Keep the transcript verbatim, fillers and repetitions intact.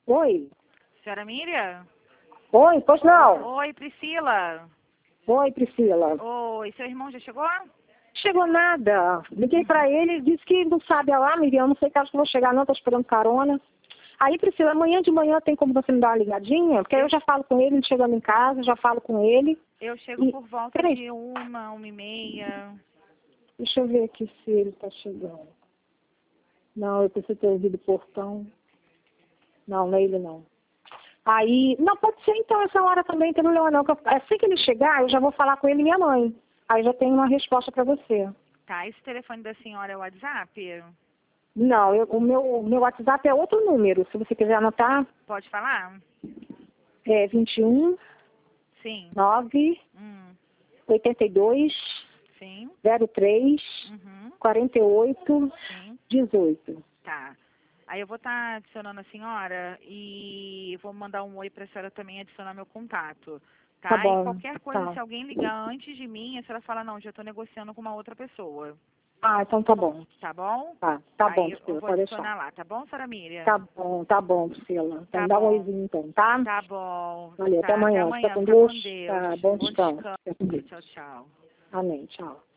Oi. Senhora Miriam? Oi, pois não. Oi, Priscila. Oi, Priscila. Oi, seu irmão já chegou? Chegou nada. Liguei pra ele, ele disse que não sabe lá, Miriam, não sei que acho que vou chegar não, tô esperando carona. Aí, Priscila, amanhã de manhã tem como você me dar uma ligadinha? Porque aí eu já falo com ele, ele chegando em casa, já falo com ele. Eu chego E... por volta Peraí. de uma, uma e meia. Deixa eu ver aqui se ele tá chegando. Não, eu preciso ter ouvido o portão. Não, não é ele não. Aí, não, pode ser então essa hora também, não tem problema não. Que eu- assim que ele chegar, eu já vou falar com ele e minha mãe. Aí já tenho uma resposta pra você. Tá, esse telefone da senhora é o WhatsApp? Não, eu- o meu, o meu WhatsApp é outro número. Se você quiser anotar, Pode falar? é vinte e um, Sim. nove, Hum, oitenta e dois, sim. zero três, Uhum, quarenta e oito, sim. dezoito. Tá. Aí eu vou estar adicionando a senhora e vou mandar um oi para a senhora também adicionar meu contato. Tá Tá? E bom, qualquer coisa, tá. se alguém ligar antes de mim, a senhora fala, não, já estou negociando com uma outra pessoa. Ah, então tá bom. Tá bom? Tá, tá bom, Aí eu Priscila, vou pode deixar. adicionar lá, tá bom, senhora Miriam? Tá bom, tá bom, Priscila. Tá Então dá um bom. oizinho então, tá? Tá bom. Valeu, até Tá, até amanhã. Fica amanhã. com Fica com Deus. Deus. Tá, bom Bom descanso. descanso. Fica com Deus. Tchau, tchau. Amém, tchau.